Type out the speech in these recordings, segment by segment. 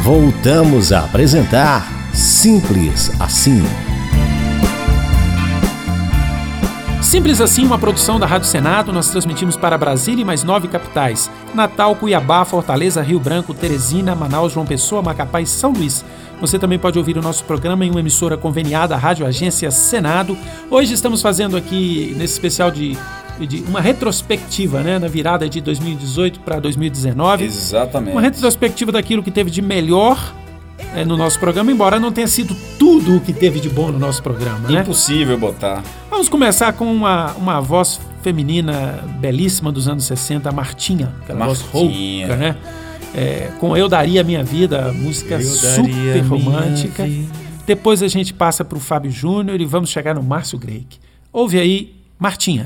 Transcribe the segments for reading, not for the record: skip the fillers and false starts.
Voltamos a apresentar Simples Assim. Simples Assim, uma produção da Rádio Senado. Nós transmitimos para Brasília e mais 9 capitais: Natal, Cuiabá, Fortaleza, Rio Branco, Teresina, Manaus, João Pessoa, Macapá e São Luís. Você também pode ouvir o nosso programa em uma emissora conveniada, a Rádio Agência Senado. Hoje estamos fazendo aqui, nesse especial de uma retrospectiva, né, na virada de 2018 para 2019. Exatamente. Uma retrospectiva daquilo que teve de melhor no nosso programa, embora não tenha sido tudo o que teve de bom no nosso programa, né? Impossível botar. Vamos começar com uma voz feminina belíssima dos anos 60, a Martinha, aquela voz rouca, né? Com Eu Daria a Minha Vida, música super romântica. Depois a gente passa para o Fábio Júnior e vamos chegar no Márcio Greik. Ouve aí, Martinha.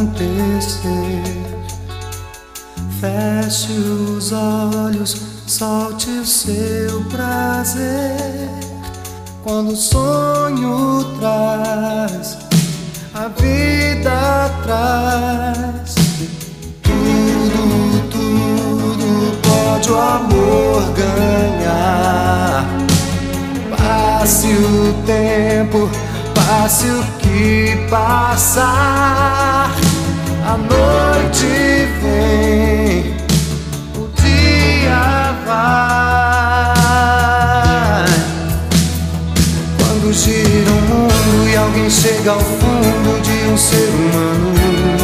acontecer. Feche os olhos, solte o seu prazer. Quando o sonho traz, a vida traz. Tudo, tudo pode o amor ganhar. Passe o tempo, passe o que passar. A noite vem, o dia vai. Quando gira o mundo e alguém chega ao fundo de um ser humano,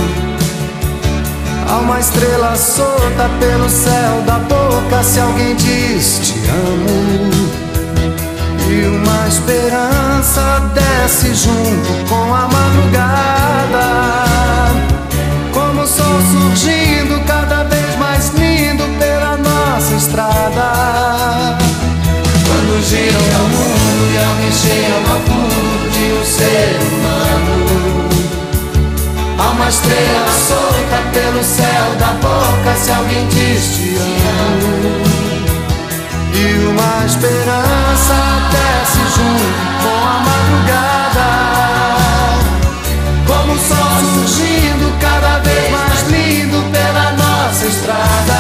há uma estrela solta pelo céu da boca se alguém diz te amo. E uma esperança desce junto com a madrugada, como o sol surgindo cada vez mais lindo pela nossa estrada. Quando gira o mundo e alguém chega ao fundo de um ser humano, há uma estrela solta pelo céu da boca se alguém diz te amo. E uma esperança desce junto com a madrugada, como o sol surgindo cada vez mais lindo pela nossa estrada.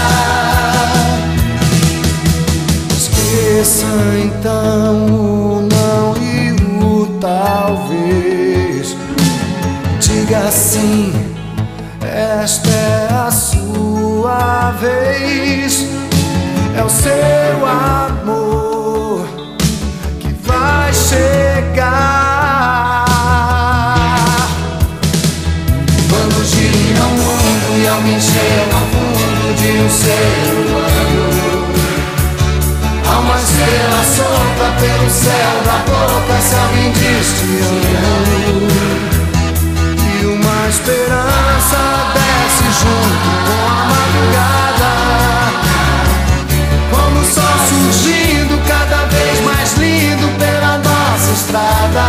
Esqueça então o não e o talvez. Diga sim, esta é a sua vez. É o seu amor que vai chegar. Quando gira o mundo e alguém chega ao fundo de um ser humano, há uma estrela solta pelo céu da boca se alguém diz te amo. E uma esperança desce junto com a madrugada, como o sol surgindo cada vez mais lindo pela nossa estrada.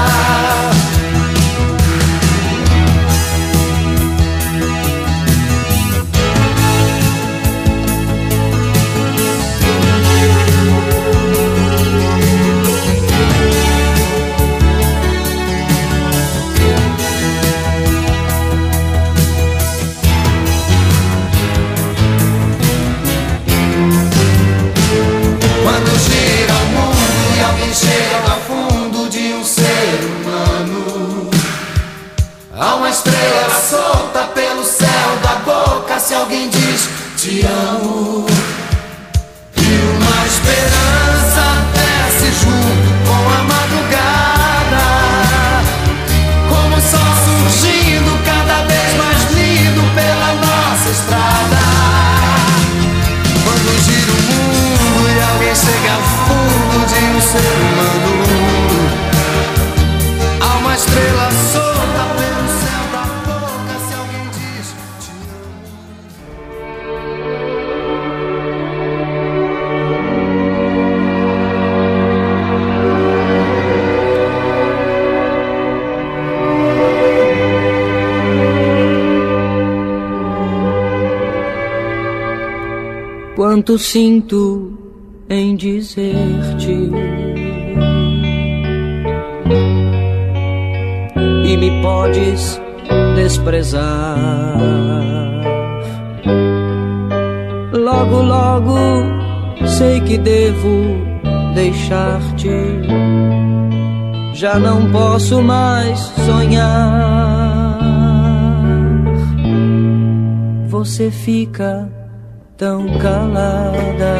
Chega ao fundo de um ser humano, há uma estrela solta pelo céu da boca se alguém diz te amo. E uma esperança desce junto com a madrugada, como o sol surgindo cada vez mais lindo pela nossa estrada. Quando gira o mundo e alguém chega ao fundo de um ser humano, há uma estrela solta pelo céu da boca se alguém diz te amo. Quanto sinto em dizer-te, e me podes desprezar. Logo, logo sei que devo deixar-te, já não posso mais sonhar. Você fica tão calada,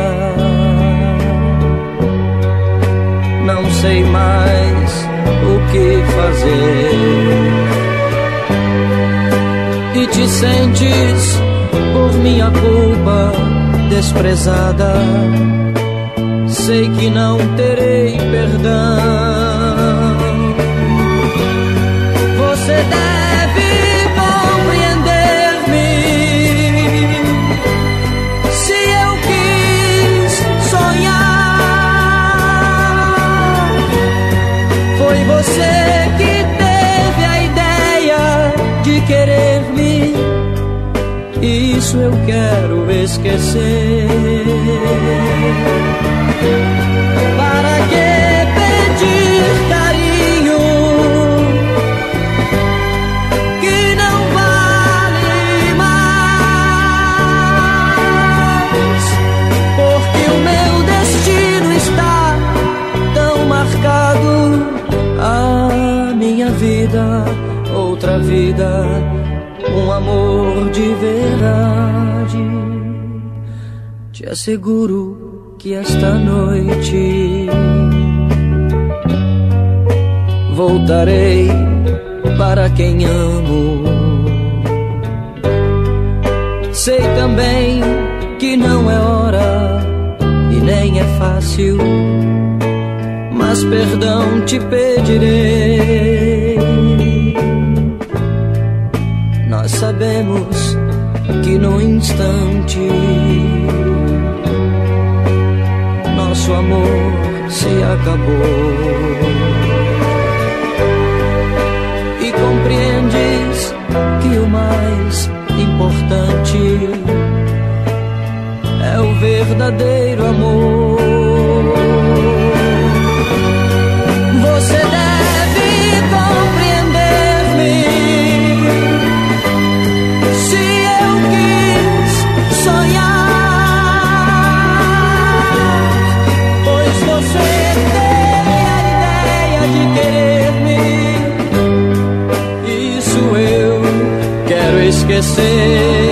não sei mais o que fazer, e te sentes por minha culpa desprezada. Sei que não terei perdão. Você deve compreender-me. Se eu quis sonhar, foi você que teve a ideia de querer me isso eu quero esquecer. Para que pedir carinho que não vale mais? Porque o meu destino está tão marcado. A minha vida, outra vida, um amor de verdade. Te asseguro que esta noite voltarei para quem amo. Sei também que não é hora e nem é fácil, mas perdão te pedirei. Nós sabemos que no instante nosso amor se acabou. E compreendes que o mais importante é o verdadeiro amor. Você deve compreender-me se eu quis sonhar, pois você teve a ideia de querer-me. Isso eu quero esquecer.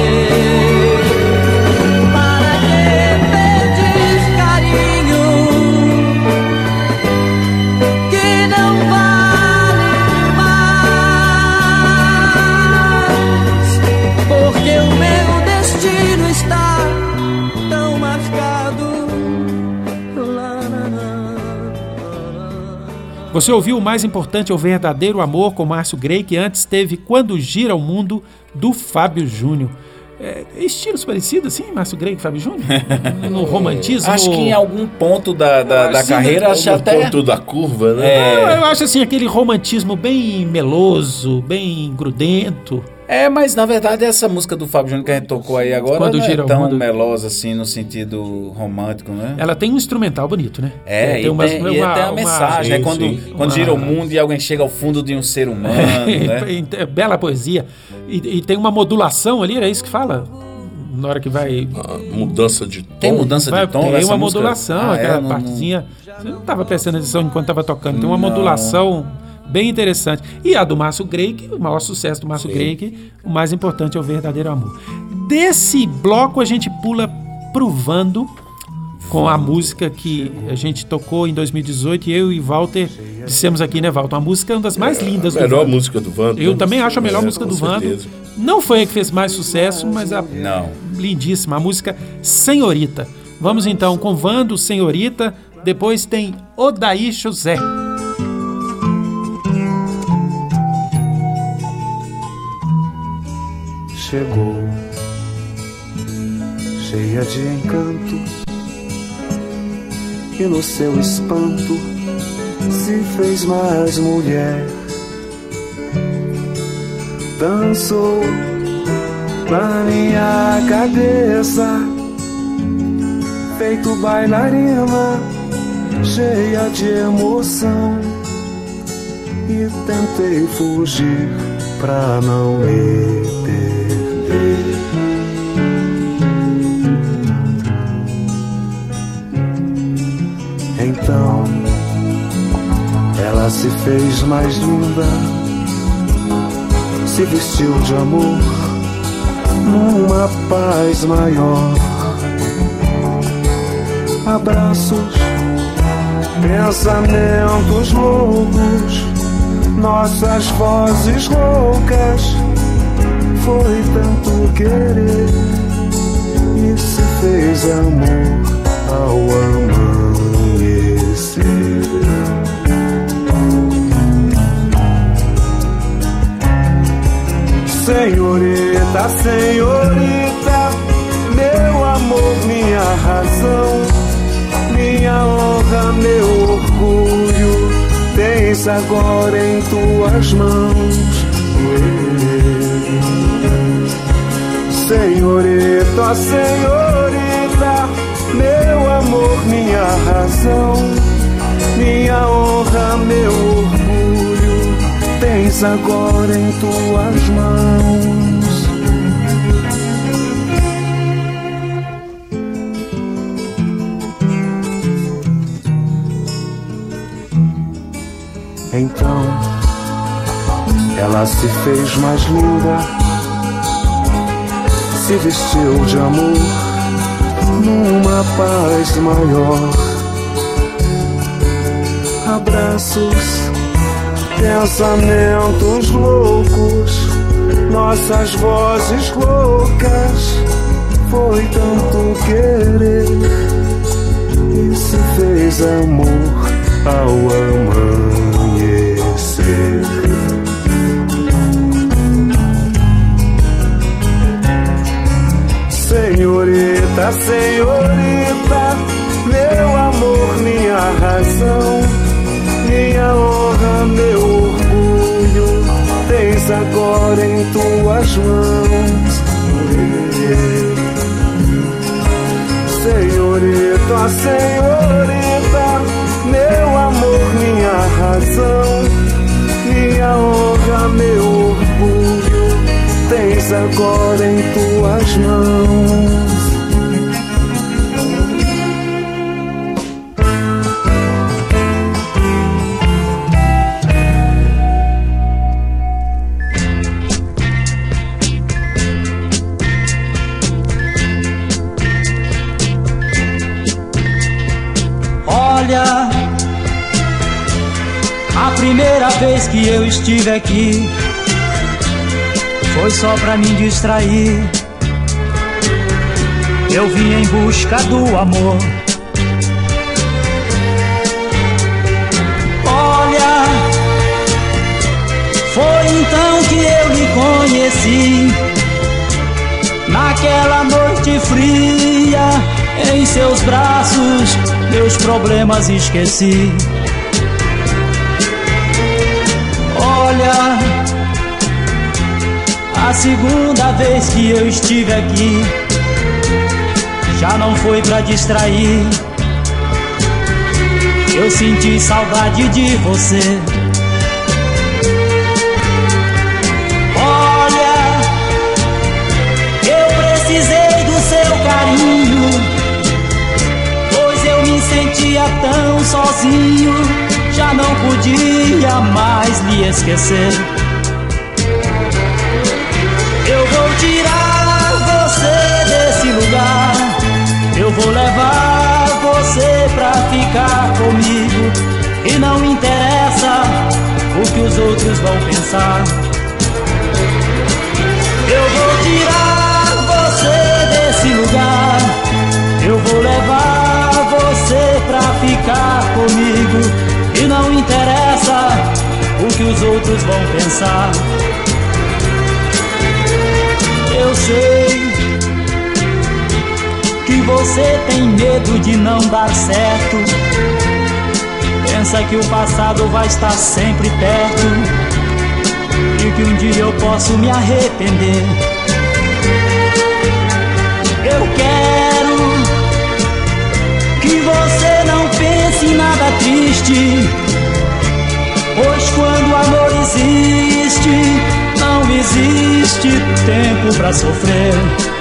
Você ouviu O Mais Importante é o Verdadeiro Amor com Márcio Grey, que antes teve Quando Gira o Mundo, do Fábio Júnior. Estilos parecidos, assim, Márcio Grey e Fábio Júnior? No romantismo? Acho que em algum ponto da carreira, acho até... ponto da curva, né? Eu acho assim, aquele romantismo bem meloso, bem grudento. Mas na verdade essa música do Fábio Júnior que a gente tocou aí agora Quando não gira é o tão mundo, melosa assim no sentido romântico, né? Ela tem um instrumental bonito, né? Tem uma mensagem, sim, quando gira o mundo e alguém chega ao fundo de um ser humano, né? Bela poesia. E tem uma modulação ali, é isso que fala? Na hora que vai... Mudança de tom. Tem mudança de tom? Tem uma música? modulação, aquela partezinha. Você não estava prestando atenção enquanto estava tocando. Tem uma modulação bem interessante. E a do Márcio Grey, que o maior sucesso do Márcio Grey, que o mais importante é o verdadeiro amor. Desse bloco a gente pula pro Vando, com a música que a gente tocou em 2018 e eu e Walter dissemos aqui, né, Walter? Uma música, uma das mais lindas do Vando. A melhor música do Vando. Eu também acho a melhor música do Vando. Não foi a que fez mais sucesso, mas lindíssima, a música Senhorita. Vamos então com Vando, Senhorita, depois tem Odaí José. Chegou, cheia de encanto, e no seu espanto se fez mais mulher. Dançou na minha cabeça, feito bailarina, cheia de emoção, e tentei fugir pra não me perder. Então ela se fez mais linda, se vestiu de amor numa paz maior. Abraços, pensamentos loucos, nossas vozes roucas. Foi tanto querer e se fez amor ao amanhecer. Senhorita, senhorita, meu amor, minha razão, minha honra, meu orgulho, tens agora em tuas mãos. Senhorita, senhorita, meu amor, minha razão, minha honra, meu orgulho, tens agora em tuas mãos. Então ela se fez mais linda, se vestiu de amor numa paz maior. Abraços, pensamentos loucos, nossas vozes loucas, foi tanto querer e se fez amor ao amanhecer. Senhorita, senhorita, meu amor, minha razão, minha honra, meu orgulho, tens agora em tuas mãos. Senhorita, senhorita, meu amor, minha razão, minha honra, meu orgulho, tens agora em tuas mãos. Olha, a primeira vez que eu estive aqui foi só pra me distrair. Eu vim em busca do amor. Olha, foi então que eu lhe conheci, naquela noite fria, em seus braços meus problemas esqueci. Olha, a segunda vez que eu estive aqui já não foi pra distrair. Eu senti saudade de você. Olha, eu precisei do seu carinho, pois eu me sentia tão sozinho, já não podia mais lhe esquecer. Eu vou tirar você desse lugar, eu vou levar você pra ficar comigo, e não interessa o que os outros vão pensar. Eu vou tirar você desse lugar, eu vou levar você pra ficar comigo, e não interessa o que os outros vão pensar. Eu sei que você tem medo de não dar certo, pensa que o passado vai estar sempre perto e que um dia eu posso me arrepender. Eu quero que você não pense em nada triste, pois quando o amor existe, não existe tempo pra sofrer.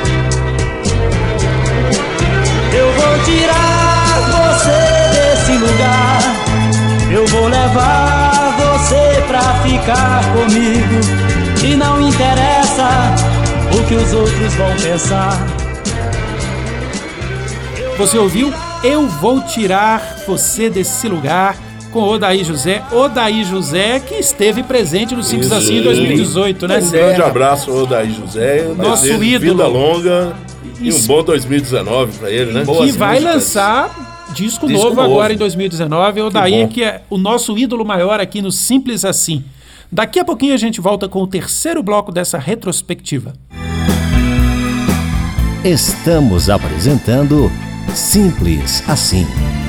Eu vou tirar você desse lugar, eu vou levar você pra ficar comigo, e não interessa o que os outros vão pensar. Você ouviu Eu Vou Tirar Você Desse Lugar, com Odair José. Odair José, que esteve presente no Simples Assim em 2018, né? Um grande abraço, Odair José. Nosso ídolo. Vida longa e um bom 2019 pra ele, né? Que vai lançar disco novo agora em 2019. Odair, que é o nosso ídolo maior aqui no Simples Assim. Daqui a pouquinho a gente volta com o terceiro bloco dessa retrospectiva. Estamos apresentando Simples Assim.